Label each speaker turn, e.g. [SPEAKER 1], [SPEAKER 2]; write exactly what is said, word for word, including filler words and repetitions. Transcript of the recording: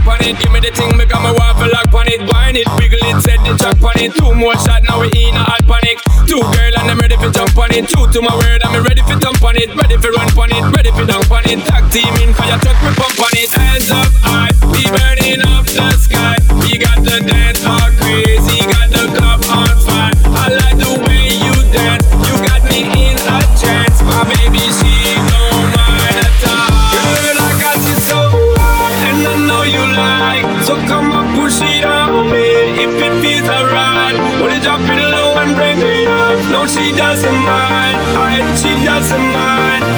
[SPEAKER 1] back on it. Give me the thing, make me waffle lock on it. Wine it, wiggle it, set the track on it. Two more shots, now we in a hot panic. Two girl and I'm ready for jump on it. True to my word, I'm ready for jump on it. Ready for run on it, ready for dunk on it. Tag team in fire truck, we pump on it. Hands up high, we burning up the sky. We got the dance all crazy, got the club on fire. I like the way you dance, you got me in a trance. My baby, she don't mind at all. Girl, I got you so high, and I know you like. So come on, push it on me, if it feels alright. Wanna drop it low and bring me up. No, she doesn't mind, I, she doesn't mind.